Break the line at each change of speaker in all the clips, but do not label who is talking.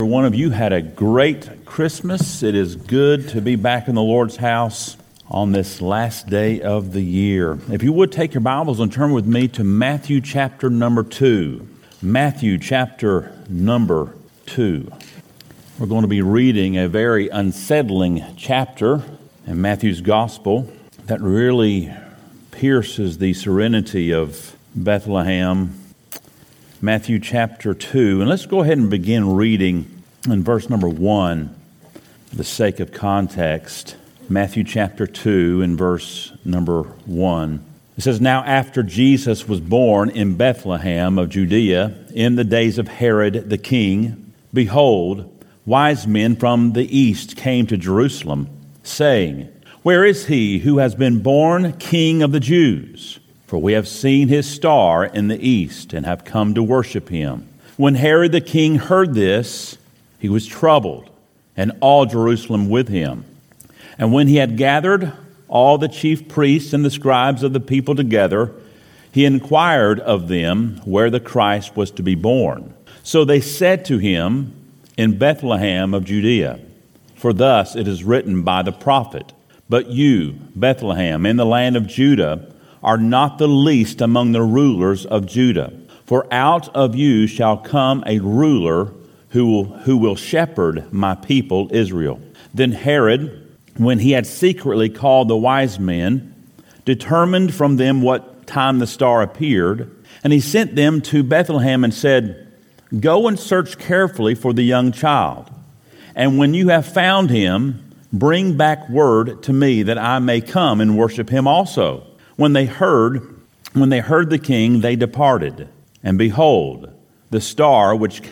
One of you had a great Christmas. It is good to be back in the Lord's house on this last day of the year. If you would take your Bibles and turn with me to Matthew chapter number 2. Matthew chapter number 2. We're going to be reading a very unsettling chapter in Matthew's gospel that really pierces the serenity of Bethlehem. Matthew chapter 2. And let's go ahead and begin reading in verse number 1 for the sake of context. Matthew chapter 2 and verse number 1. It says, "Now after Jesus was born in Bethlehem of Judea in the days of Herod the king, behold, wise men from the east came to Jerusalem, saying, 'Where is he who has been born King of the Jews? For we have seen his star in the east and have come to worship him.' When Herod the king heard this, he was troubled, and all Jerusalem with him. And when he had gathered all the chief priests and the scribes of the people together, he inquired of them where the Christ was to be born. So they said to him, 'In Bethlehem of Judea. For thus it is written by the prophet, But you, Bethlehem, in the land of Judah, are not the least among the rulers of Judah. For out of you shall come a ruler who will shepherd my people Israel.' Then Herod, when he had secretly called the wise men, determined from them what time the star appeared, and he sent them to Bethlehem and said, 'Go and search carefully for the young child, and when you have found him, bring back word to me that I may come and worship him also.' When they heard the king, they departed, and behold, the star which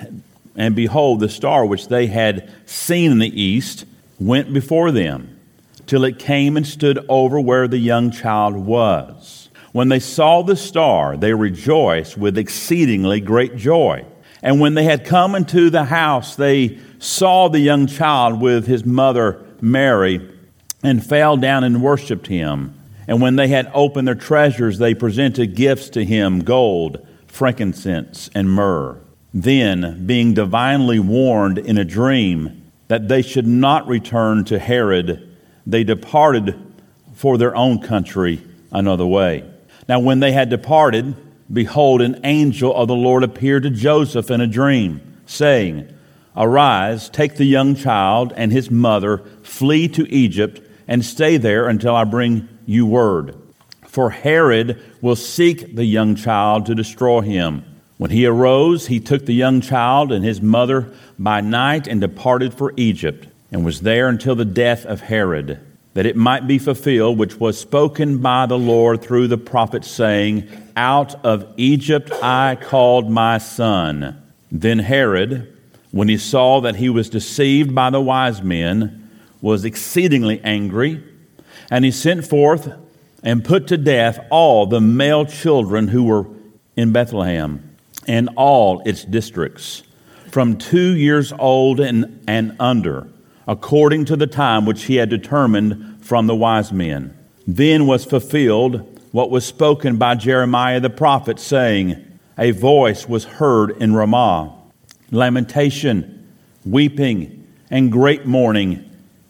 they had seen in the east went before them, till it came and stood over where the young child was. When they saw the star, they rejoiced with exceedingly great joy. And when they had come into the house, they saw the young child with his mother Mary, and fell down and worshipped him. And when they had opened their treasures, they presented gifts to him, gold, frankincense, and myrrh. Then, being divinely warned in a dream that they should not return to Herod, they departed for their own country another way. Now when they had departed, behold, an angel of the Lord appeared to Joseph in a dream, saying, 'Arise, take the young child and his mother, flee to Egypt, and stay there until I bring you word. For Herod will seek the young child to destroy him.' When he arose, he took the young child and his mother by night and departed for Egypt, and was there until the death of Herod, that it might be fulfilled which was spoken by the Lord through the prophet, saying, 'Out of Egypt I called my son.' Then Herod, when he saw that he was deceived by the wise men, was exceedingly angry, and he sent forth and put to death all the male children who were in Bethlehem and all its districts, from 2 years old and under, according to the time which he had determined from the wise men. Then was fulfilled what was spoken by Jeremiah the prophet, saying, 'A voice was heard in Ramah, lamentation, weeping, and great mourning,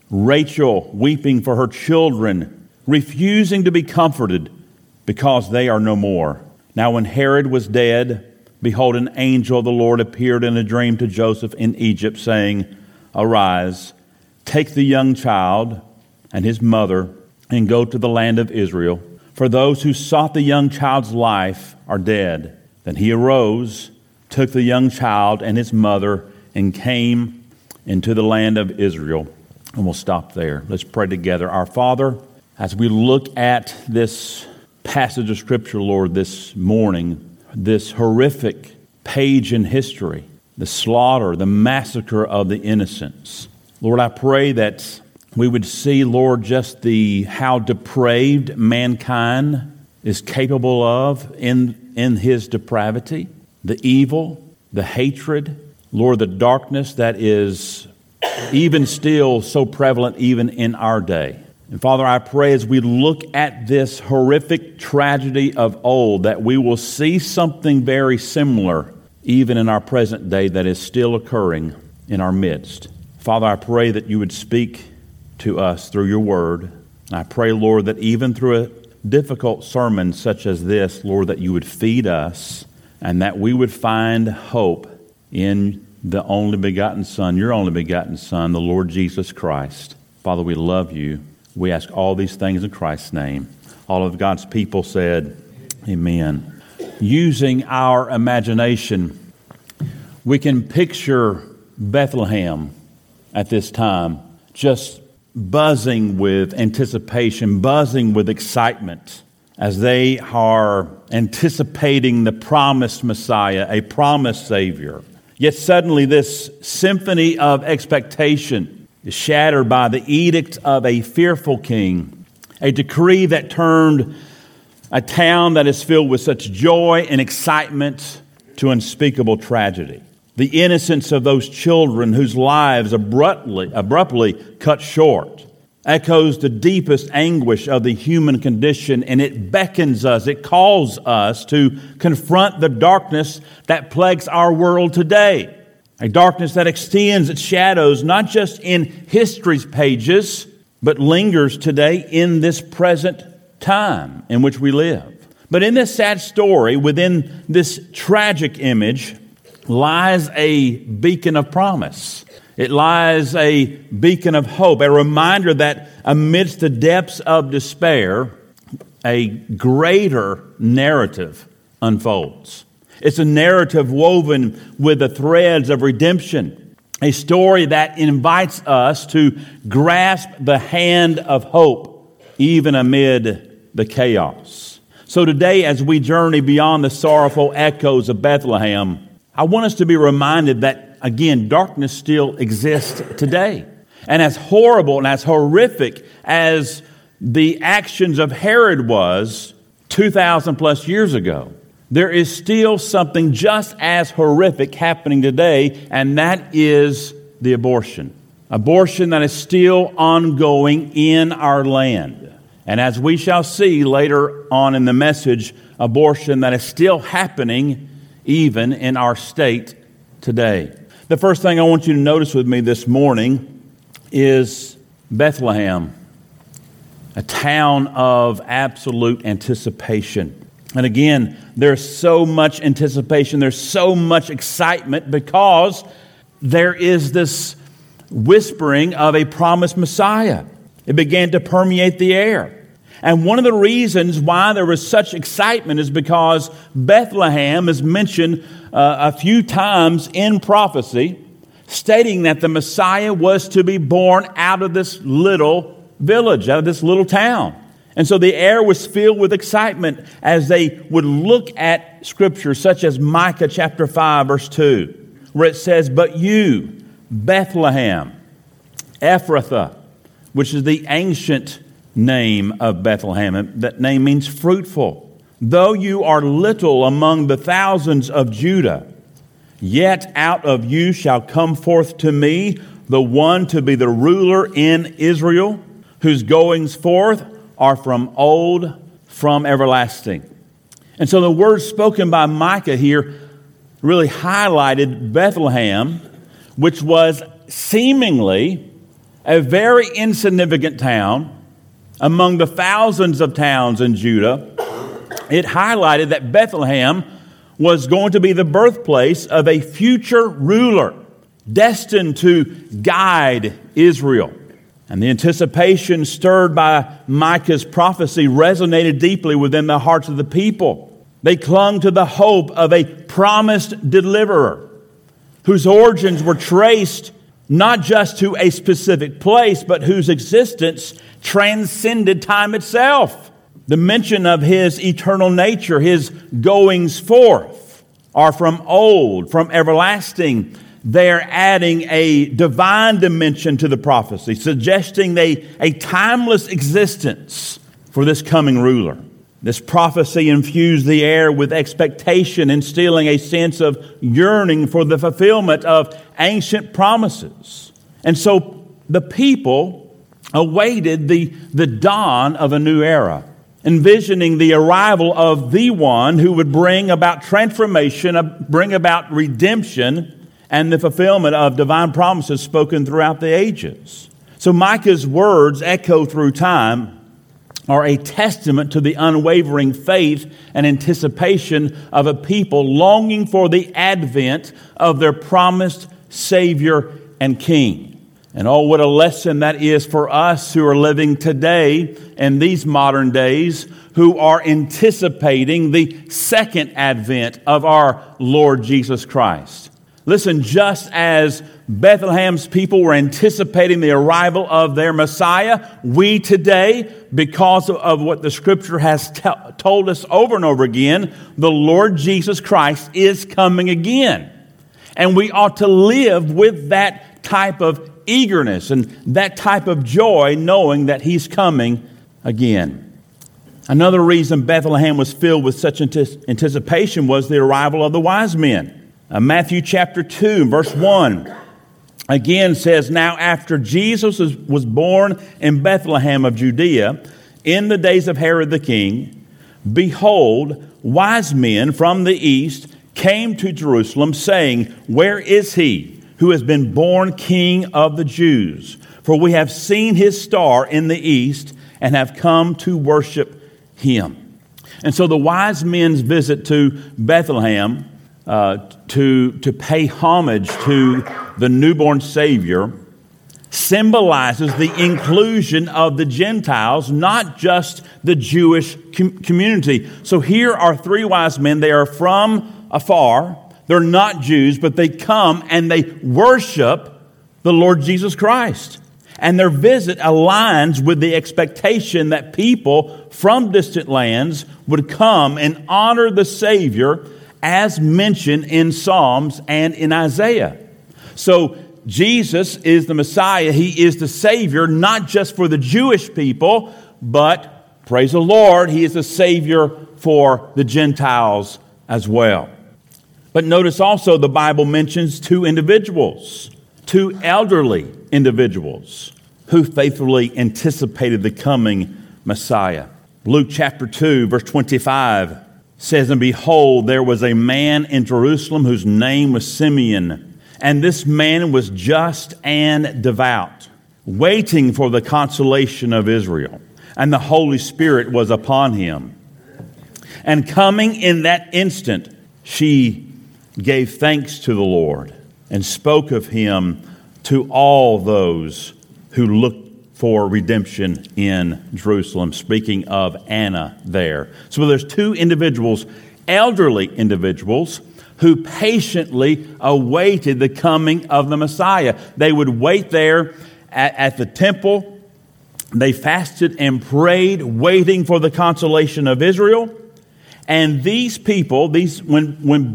Rachel weeping for her children, refusing to be comforted, because they are no more.' Now when Herod was dead, behold, an angel of the Lord appeared in a dream to Joseph in Egypt, saying, 'Arise, take the young child and his mother, and go to the land of Israel, for those who sought the young child's life are dead.' Then he arose, took the young child and his mother, and came into the land of Israel." And we'll stop there. Let's pray together. Our Father, as we look at this passage of Scripture, Lord, this morning, this horrific page in history, the slaughter, the massacre of the innocents, Lord, I pray that we would see, Lord, just how depraved mankind is capable of in his depravity, the evil, the hatred, Lord, the darkness that is even still so prevalent even in our day. And Father, I pray as we look at this horrific tragedy of old that we will see something very similar even in our present day that is still occurring. in our midst. Father, I pray that you would speak to us through your word. And I pray, Lord, that even through a difficult sermon such as this, Lord, that you would feed us and that we would find hope in the only begotten Son, your only begotten Son, the Lord Jesus Christ. Father, we love you. We ask all these things in Christ's name. All of God's people said, amen. Using our imagination, we can picture Bethlehem at this time just buzzing with anticipation, buzzing with excitement as they are anticipating the promised Messiah, a promised Savior. Yet suddenly this symphony of expectation is shattered by the edict of a fearful king, a decree that turned a town that is filled with such joy and excitement to unspeakable tragedy. The innocence of those children whose lives abruptly cut short echoes the deepest anguish of the human condition, and it beckons us, it calls us to confront the darkness that plagues our world today. A darkness that extends its shadows not just in history's pages, but lingers today in this present time in which we live. But in this sad story, within this tragic image, lies a beacon of promise. It lies a beacon of hope, a reminder that amidst the depths of despair, a greater narrative unfolds. It's a narrative woven with the threads of redemption, a story that invites us to grasp the hand of hope, even amid the chaos. So today, as we journey beyond the sorrowful echoes of Bethlehem, I want us to be reminded that, again, darkness still exists today. And as horrible and as horrific as the actions of Herod was 2,000 plus years ago, there is still something just as horrific happening today, and that is the abortion. Abortion that is still ongoing in our land. And as we shall see later on in the message, abortion that is still happening even in our state today. The first thing I want you to notice with me this morning is Bethlehem, a town of absolute anticipation. And again, there's so much anticipation, there's so much excitement because there is this whispering of a promised Messiah. It began to permeate the air. And one of the reasons why there was such excitement is because Bethlehem is mentioned a few times in prophecy, stating that the Messiah was to be born out of this little village, out of this little town. And so the air was filled with excitement as they would look at scripture such as Micah chapter 5, verse 2, where it says, "But you, Bethlehem, Ephrathah," which is the ancient name of Bethlehem. That name means fruitful. "Though you are little among the thousands of Judah, yet out of you shall come forth to me the one to be the ruler in Israel, whose goings forth are from old, from everlasting." And so the words spoken by Micah here really highlighted Bethlehem, which was seemingly a very insignificant town among the thousands of towns in Judah. It highlighted that Bethlehem was going to be the birthplace of a future ruler destined to guide Israel. And the anticipation stirred by Micah's prophecy resonated deeply within the hearts of the people. They clung to the hope of a promised deliverer whose origins were traced not just to a specific place, but whose existence transcended time itself. The mention of his eternal nature, his goings forth, are from old, from everlasting. They're adding a divine dimension to the prophecy, suggesting a timeless existence for this coming ruler. This prophecy infused the air with expectation, instilling a sense of yearning for the fulfillment of ancient promises. And so the people awaited the dawn of a new era, envisioning the arrival of the one who would bring about transformation, bring about redemption, and the fulfillment of divine promises spoken throughout the ages. So Micah's words echo through time are a testament to the unwavering faith and anticipation of a people longing for the advent of their promised Savior and King. And oh, what a lesson that is for us who are living today in these modern days, who are anticipating the second advent of our Lord Jesus Christ. Listen, just as Bethlehem's people were anticipating the arrival of their Messiah, we today, because of what the Scripture has told us over and over again, the Lord Jesus Christ is coming again. And we ought to live with that type of eagerness and that type of joy, knowing that He's coming again. Another reason Bethlehem was filled with such anticipation was the arrival of the wise men. Matthew chapter 2, verse 1, again says, "Now after Jesus was born in Bethlehem of Judea, in the days of Herod the king, behold, wise men from the east came to Jerusalem, saying, 'Where is he who has been born King of the Jews? For we have seen his star in the east and have come to worship him.'" And so the wise men's visit to Bethlehem to pay homage to the newborn Savior symbolizes the inclusion of the Gentiles, not just the Jewish community. So here are three wise men. They are from afar. They're not Jews, but they come and they worship the Lord Jesus Christ. And their visit aligns with the expectation that people from distant lands would come and honor the Savior as mentioned in Psalms and in Isaiah. So Jesus is the Messiah. He is the Savior, not just for the Jewish people, but, praise the Lord, He is the Savior for the Gentiles as well. But notice also the Bible mentions two individuals, two elderly individuals who faithfully anticipated the coming Messiah. Luke chapter 2, verse 25 says, "And behold, there was a man in Jerusalem whose name was Simeon. And this man was just and devout, waiting for the consolation of Israel. And the Holy Spirit was upon him. And coming in that instant, she gave thanks to the Lord and spoke of him to all those who looked for redemption in Jerusalem." Speaking of Anna there. So there's two individuals, elderly individuals, who patiently awaited the coming of the Messiah. They would wait there at the temple. They fasted and prayed, waiting for the consolation of Israel. And these people, when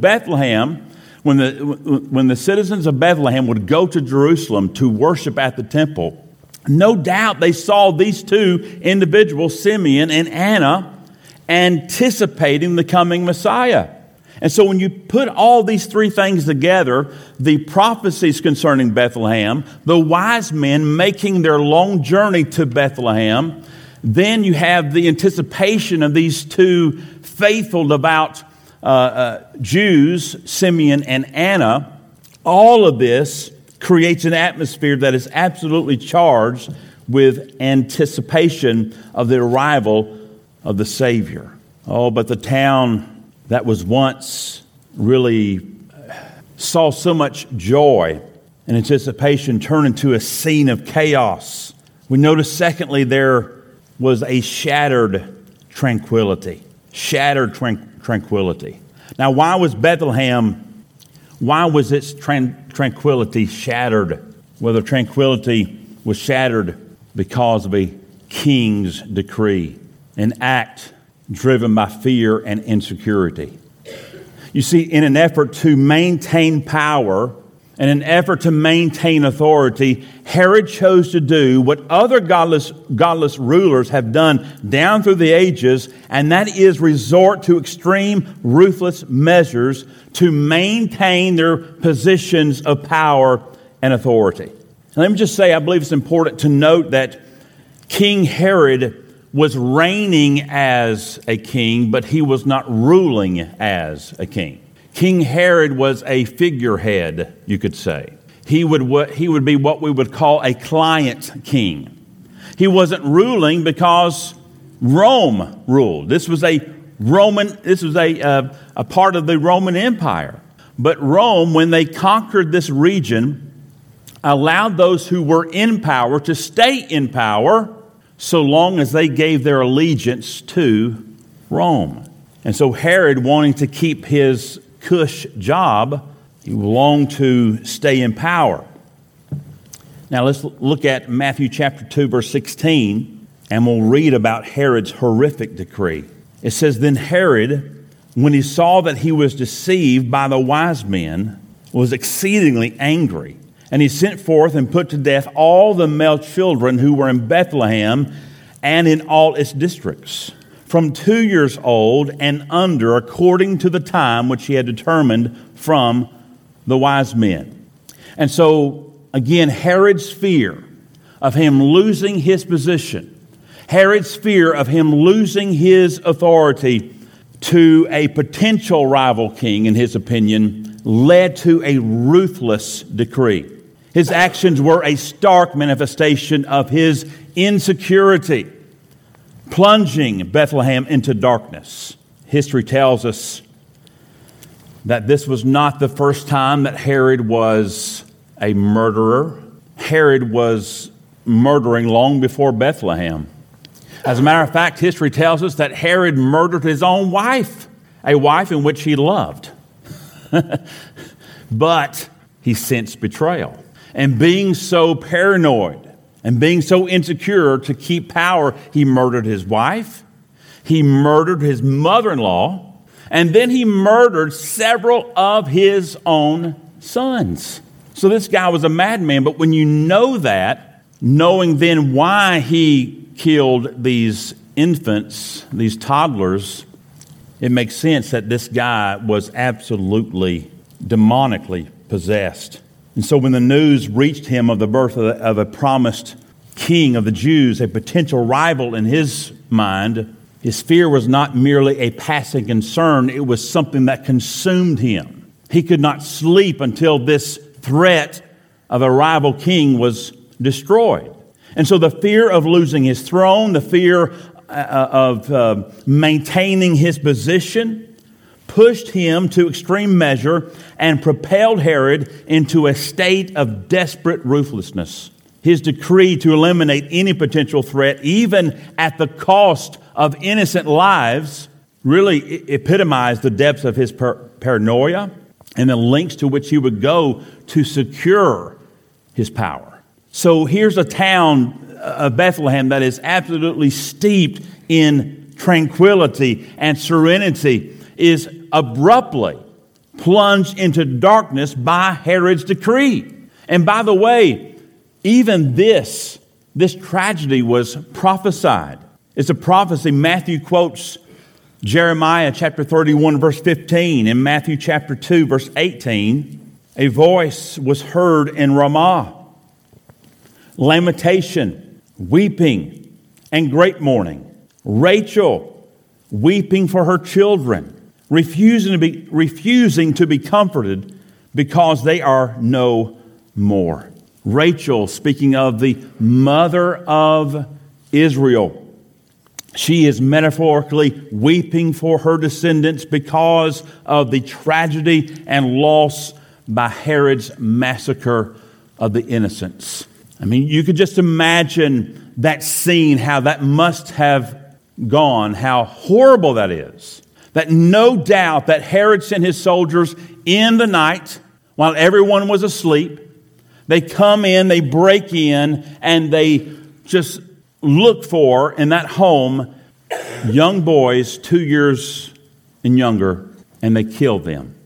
the citizens of Bethlehem would go to Jerusalem to worship at the temple, no doubt they saw these two individuals, Simeon and Anna, anticipating the coming Messiah. And so when you put all these three things together, the prophecies concerning Bethlehem, the wise men making their long journey to Bethlehem, then you have the anticipation of these two faithful, devout Jews, Simeon and Anna. All of this creates an atmosphere that is absolutely charged with anticipation of the arrival of the Savior. Oh, but the town that was once really saw so much joy and anticipation turn into a scene of chaos. We notice, secondly, there was a shattered tranquility. Shattered tranquility. Now, why was its tranquility shattered? Well, the tranquility was shattered because of a king's decree, an act driven by fear and insecurity. You see, in an effort to maintain power and an effort to maintain authority, Herod chose to do what other godless rulers have done down through the ages, and that is resort to extreme, ruthless measures to maintain their positions of power and authority. And let me just say, I believe it's important to note that King Herod was reigning as a king, but he was not ruling as a king. King Herod was a figurehead, you could say. He would be what we would call a client king. He wasn't ruling because Rome ruled. This was a part of the Roman Empire. But Rome, when they conquered this region, allowed those who were in power to stay in power so long as they gave their allegiance to Rome. And so Herod, wanting to keep his cush job, he longed to stay in power. Now let's look at Matthew chapter 2, verse 16, and we'll read about Herod's horrific decree. It says, "Then Herod, when he saw that he was deceived by the wise men, was exceedingly angry. And he sent forth and put to death all the male children who were in Bethlehem and in all its districts, from 2 years old and under, according to the time which he had determined from the wise men." And so, again, Herod's fear of him losing his position, Herod's fear of him losing his authority to a potential rival king, in his opinion, led to a ruthless decree. His actions were a stark manifestation of his insecurity, plunging Bethlehem into darkness. History tells us that this was not the first time that Herod was a murderer. Herod was murdering long before Bethlehem. As a matter of fact, history tells us that Herod murdered his own wife, a wife in which he loved. But he sensed betrayal. And being so paranoid and being so insecure to keep power, he murdered his wife, he murdered his mother-in-law, and then he murdered several of his own sons. So this guy was a madman, but when you know that, knowing then why he killed these infants, these toddlers, it makes sense that this guy was absolutely demonically possessed. And so when the news reached him of the birth of a promised king of the Jews, a potential rival in his mind, his fear was not merely a passing concern, it was something that consumed him. He could not sleep until this threat of a rival king was destroyed. And so the fear of losing his throne, the fear of maintaining his position, pushed him to extreme measure and propelled Herod into a state of desperate ruthlessness. His decree to eliminate any potential threat, even at the cost of innocent lives, really epitomized the depths of his paranoia and the lengths to which he would go to secure his power. So here's a town of Bethlehem that is absolutely steeped in tranquility and serenity, is abruptly plunged into darkness by Herod's decree. And by the way, even this tragedy was prophesied. It's a prophecy. Matthew quotes Jeremiah chapter 31, verse 15. In Matthew chapter 2, verse 18, a voice was heard in Ramah, lamentation, weeping, and great mourning. Rachel weeping for her children, refusing to be comforted because they are no more. Rachel, speaking of the mother of Israel, she is metaphorically weeping for her descendants because of the tragedy and loss by Herod's massacre of the innocents. I mean, you could just imagine that scene, how that must have gone, how horrible that is. That no doubt that Herod sent his soldiers in the night while everyone was asleep. They come in, they break in, and they just look for, in that home, young boys 2 years and younger, and they kill them.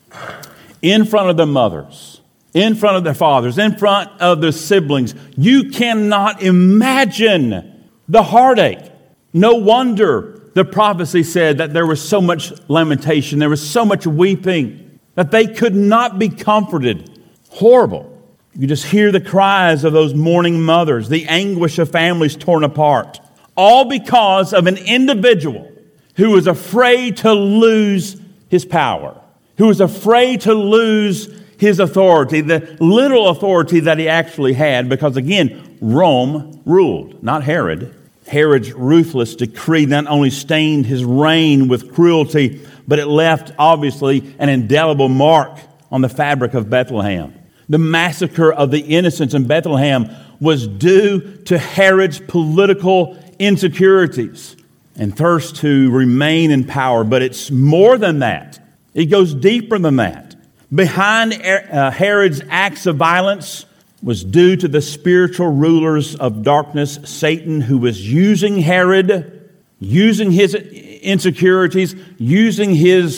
In front of their mothers, in front of their fathers, in front of their siblings. You cannot imagine the heartache. No wonder the prophecy said that there was so much lamentation, there was so much weeping, that they could not be comforted. Horrible. You just hear the cries of those mourning mothers, the anguish of families torn apart, all because of an individual who was afraid to lose his power. who was afraid to lose his authority, the little authority that he actually had, because again, Rome ruled, not Herod. Herod's ruthless decree not only stained his reign with cruelty, but it left, obviously, an indelible mark on the fabric of Bethlehem. The massacre of the innocents in Bethlehem was due to Herod's political insecurities and thirst to remain in power. But it's more than that. It goes deeper than that. Behind Herod's acts of violence was due to the spiritual rulers of darkness, Satan, who was using Herod, using his insecurities, using his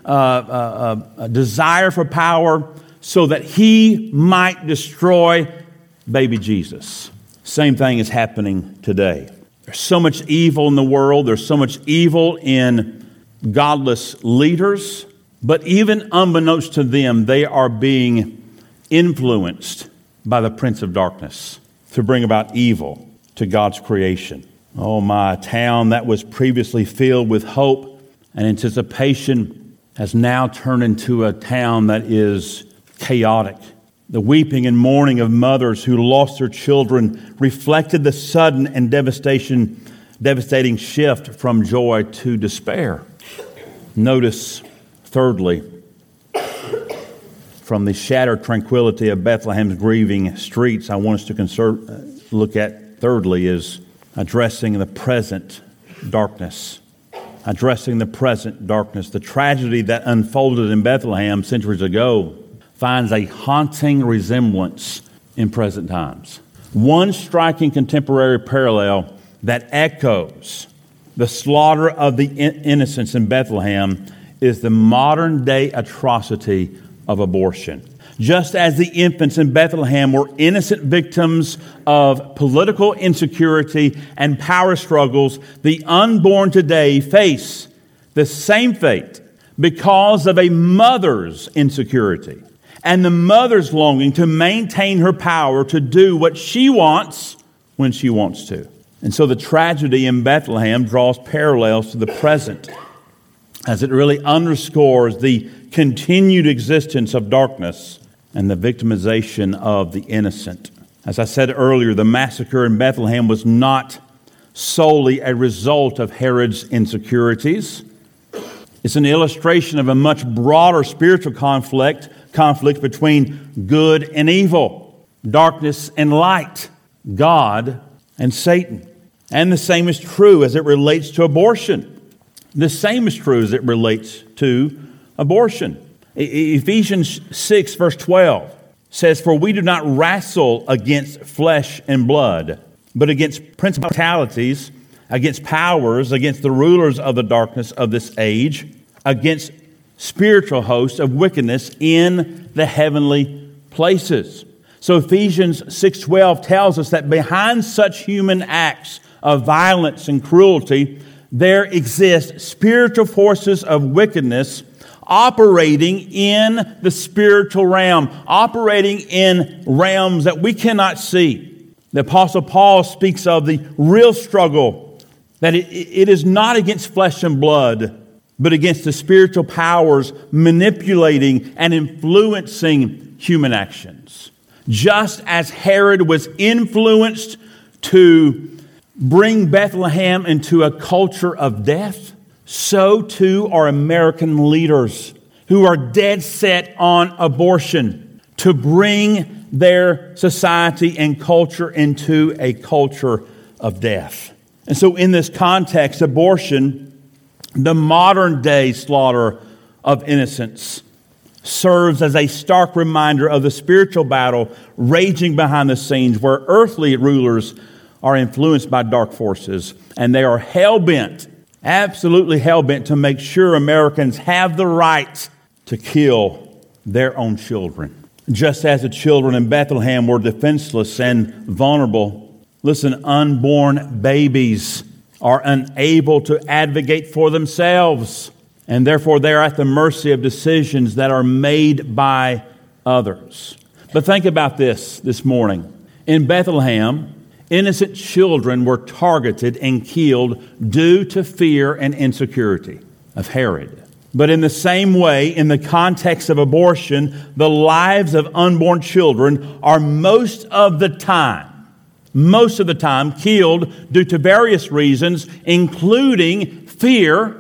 desire for power so that he might destroy baby Jesus. Same thing is happening today. There's so much evil in the world. There's so much evil in godless leaders. But even unbeknownst to them, they are being influenced by the prince of darkness to bring about evil to God's creation. Oh my, a town that was previously filled with hope and anticipation has now turned into a town that is chaotic. The weeping and mourning of mothers who lost their children reflected the sudden and devastating shift from joy to despair. Notice, thirdly, from the shattered tranquility of Bethlehem's grieving streets, I want us to look at, thirdly, is addressing the present darkness. Addressing the present darkness. The tragedy that unfolded in Bethlehem centuries ago finds a haunting resemblance in present times. One striking contemporary parallel that echoes the slaughter of the innocents in Bethlehem is the modern-day atrocity of abortion. Just as the infants in Bethlehem were innocent victims of political insecurity and power struggles, the unborn today face the same fate because of a mother's insecurity and the mother's longing to maintain her power to do what she wants when she wants to. And so the tragedy in Bethlehem draws parallels to the present, as it really underscores the continued existence of darkness and the victimization of the innocent. As I said earlier, the massacre in Bethlehem was not solely a result of Herod's insecurities. It's an illustration of a much broader spiritual conflict between good and evil, darkness and light, God and Satan. And the same is true as it relates to abortion. The same is true as it relates to abortion. Ephesians 6 verse 12 says, "For we do not wrestle against flesh and blood, but against principalities, against powers, against the rulers of the darkness of this age, against spiritual hosts of wickedness in the heavenly places." So Ephesians 6:12 tells us that behind such human acts of violence and cruelty, there exist spiritual forces of wickedness operating in the spiritual realm, operating in realms that we cannot see. The Apostle Paul speaks of the real struggle, that it is not against flesh and blood, but against the spiritual powers manipulating and influencing human actions. Just as Herod was influenced to bring Bethlehem into a culture of death, so too are American leaders who are dead set on abortion to bring their society and culture into a culture of death. And so in this context, abortion, the modern day slaughter of innocents, serves as a stark reminder of the spiritual battle raging behind the scenes where earthly rulers are influenced by dark forces, and they are hell-bent, absolutely hell-bent, to make sure Americans have the right to kill their own children. Just as the children in Bethlehem were defenseless and vulnerable, listen, unborn babies are unable to advocate for themselves, and therefore they are at the mercy of decisions that are made by others. But think about this morning. In Bethlehem, innocent children were targeted and killed due to fear and insecurity of Herod. But in the same way, in the context of abortion, the lives of unborn children are most of the time killed due to various reasons, including fear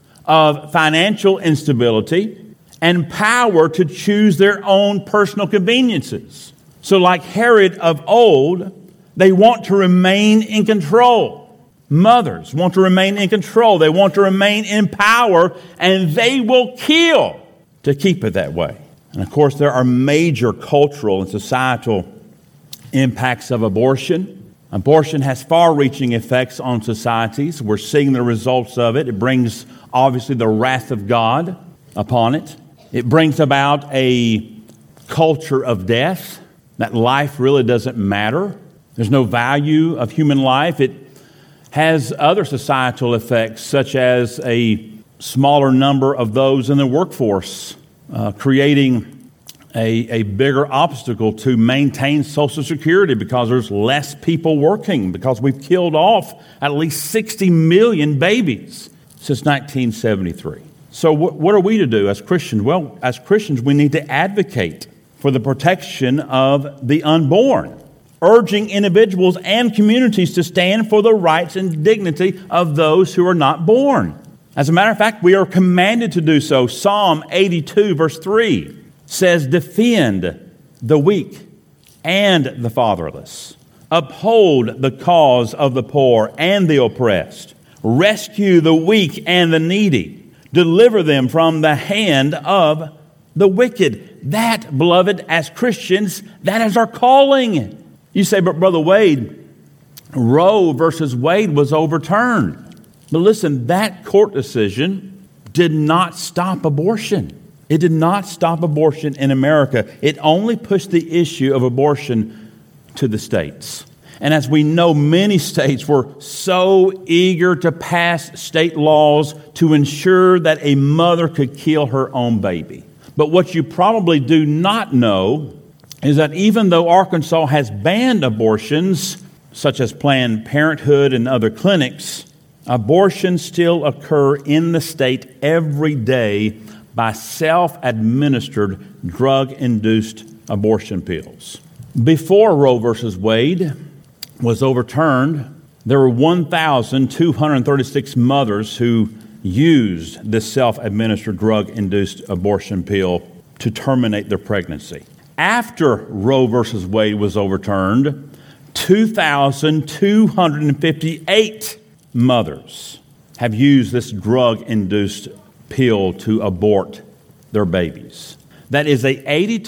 of financial instability and power to choose their own personal conveniences. So like Herod of old, they want to remain in control. Mothers want to remain in control. They want to remain in power, and they will kill to keep it that way. And of course, there are major cultural and societal impacts of abortion. Abortion has far-reaching effects on societies. We're seeing the results of it. It brings, obviously, the wrath of God upon it. It brings about a culture of death, that life really doesn't matter. There's no value of human life. It has other societal effects, such as a smaller number of those in the workforce, creating a bigger obstacle to maintain Social Security because there's less people working, because we've killed off at least 60 million babies since 1973. So what are we to do as Christians? Well, as Christians, we need to advocate for the protection of the unborn, urging individuals and communities to stand for the rights and dignity of those who are not born. As a matter of fact, we are commanded to do so. Psalm 82, verse 3 says, "Defend the weak and the fatherless. Uphold the cause of the poor and the oppressed. Rescue the weak and the needy. Deliver them from the hand of the wicked." That, beloved, as Christians, that is our calling. You say, "But Brother Wade, Roe versus Wade was overturned." But listen, that court decision did not stop abortion. It did not stop abortion in America. It only pushed the issue of abortion to the states. And as we know, many states were so eager to pass state laws to ensure that a mother could kill her own baby. But what you probably do not know is that even though Arkansas has banned abortions, such as Planned Parenthood and other clinics, abortions still occur in the state every day by self-administered drug-induced abortion pills. Before Roe versus Wade was overturned, there were 1,236 mothers who used this self-administered drug-induced abortion pill to terminate their pregnancy. After Roe versus Wade was overturned, 2,258 mothers have used this drug-induced pill to abort their babies. That is a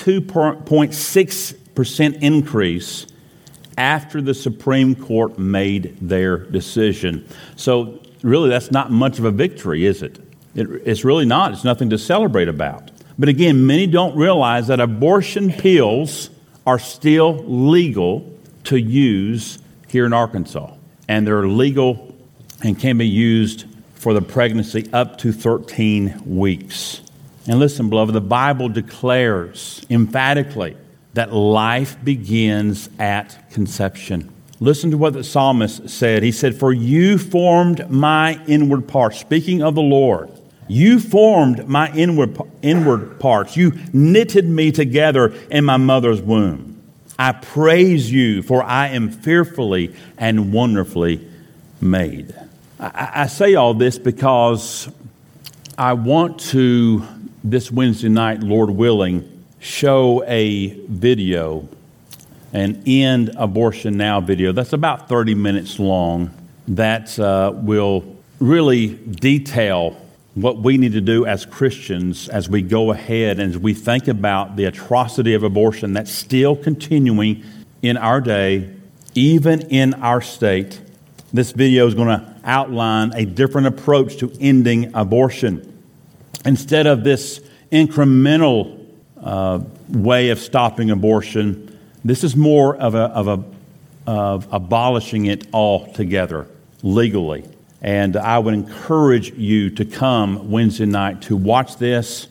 82.6% increase after the Supreme Court made their decision. So really, that's not much of a victory, is it? It's really not. It's nothing to celebrate about. But again, many don't realize that abortion pills are still legal to use here in Arkansas. And they're legal and can be used for the pregnancy up to 13 weeks. And listen, beloved, the Bible declares emphatically that life begins at conception. Listen to what the psalmist said. He said, "For you formed my inward parts." Speaking of the Lord, "You formed my inward parts. You knitted me together in my mother's womb. I praise you, for I am fearfully and wonderfully made." I say all this because I want to, this Wednesday night, Lord willing, show a video, an End Abortion Now video that's about 30 minutes long that will really detail what we need to do as Christians as we go ahead and as we think about the atrocity of abortion that's still continuing in our day, even in our state. This video is going to outline a different approach to ending abortion. Instead of this incremental way of stopping abortion, this is more of abolishing it altogether legally. And I would encourage you to come Wednesday night to watch this.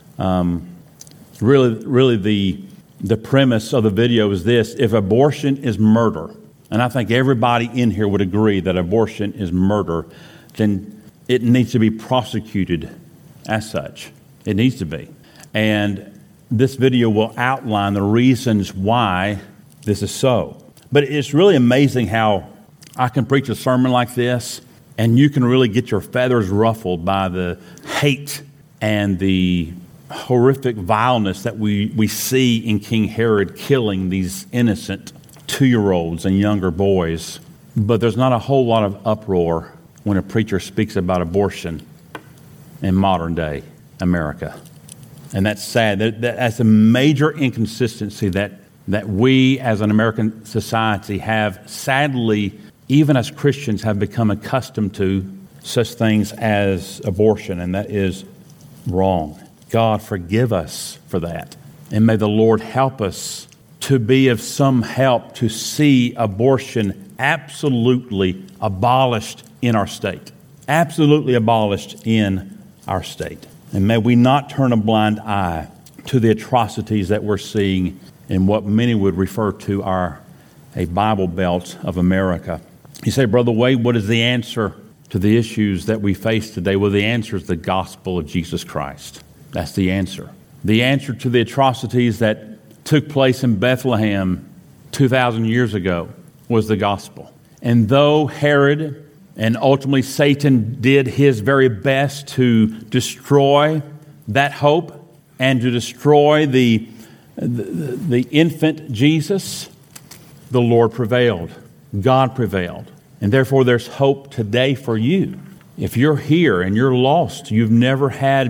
Really, the premise of the video is this: if abortion is murder, and I think everybody in here would agree that abortion is murder, then it needs to be prosecuted as such. It needs to be. And this video will outline the reasons why this is so. But it's really amazing how I can preach a sermon like this, and you can really get your feathers ruffled by the hate and the horrific vileness that we see in King Herod killing these innocent 2-year-olds and younger boys. But there's not a whole lot of uproar when a preacher speaks about abortion in modern day America. And that's sad. That's a major inconsistency that we as an American society have, sadly, even as Christians, have become accustomed to such things as abortion, and that is wrong. God, forgive us for that. And may the Lord help us to be of some help to see abortion absolutely abolished in our state. Absolutely abolished in our state. And may we not turn a blind eye to the atrocities that we're seeing in what many would refer to a Bible Belt of America. You say, Brother Wade, what is the answer to the issues that we face today? Well, the answer is the gospel of Jesus Christ. That's the answer. The answer to the atrocities that took place in Bethlehem 2,000 years ago was the gospel. And though Herod and ultimately Satan did his very best to destroy that hope and to destroy the infant Jesus, the Lord prevailed. God prevailed. And therefore there's hope today for you. If you're here and you're lost, you've never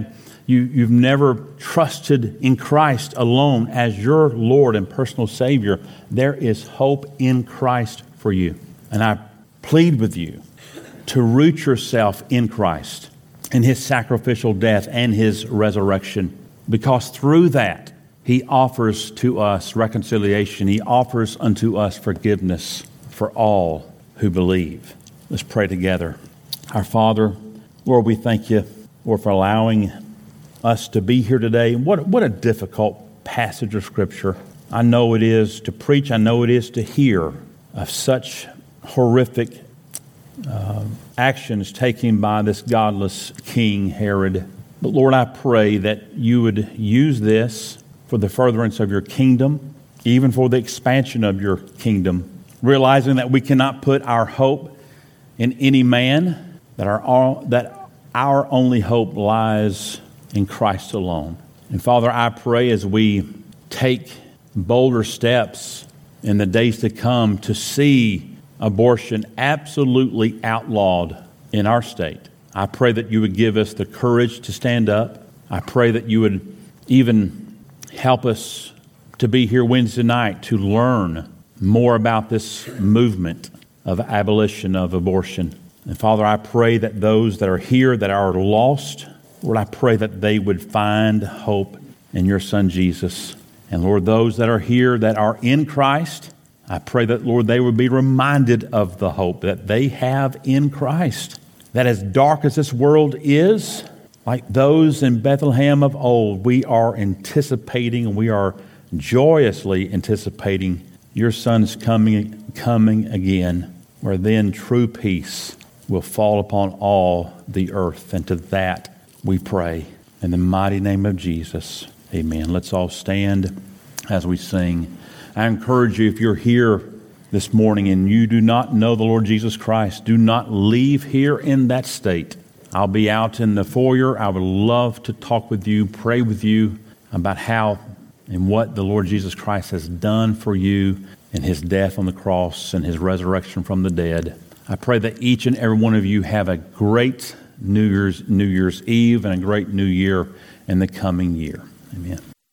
trusted in Christ alone as your Lord and personal Savior, there is hope in Christ for you. And I plead with you to root yourself in Christ, in His sacrificial death and His resurrection, because through that, He offers to us reconciliation. He offers unto us forgiveness for all who believe. Let's pray together. Our Father, Lord, we thank you, Lord, for allowing us to be here today. What a difficult passage of Scripture. I know it is to preach. I know it is to hear of such horrific actions taken by this godless King Herod. But Lord, I pray that you would use this for the furtherance of your kingdom, even for the expansion of your kingdom, realizing that we cannot put our hope in any man, that our only hope lies in Christ alone. And Father, I pray as we take bolder steps in the days to come to see abortion absolutely outlawed in our state, I pray that you would give us the courage to stand up. I pray that you would even help us to be here Wednesday night to learn more about this movement of abolition of abortion. And Father, I pray that those that are here that are lost, Lord, I pray that they would find hope in your Son Jesus. And Lord, those that are here that are in Christ, I pray that, Lord, they would be reminded of the hope that they have in Christ. That as dark as this world is, like those in Bethlehem of old, we are anticipating and we are joyously anticipating your Son's coming again, where then true peace will fall upon all the earth. And to that we pray in the mighty name of Jesus. Amen. Let's all stand as we sing. I encourage you, if you're here this morning and you do not know the Lord Jesus Christ, do not leave here in that state. I'll be out in the foyer. I would love to talk with you, pray with you about how and what the Lord Jesus Christ has done for you in His death on the cross and His resurrection from the dead. I pray that each and every one of you have a great New Year's Eve and a great New Year in the coming year. Amen.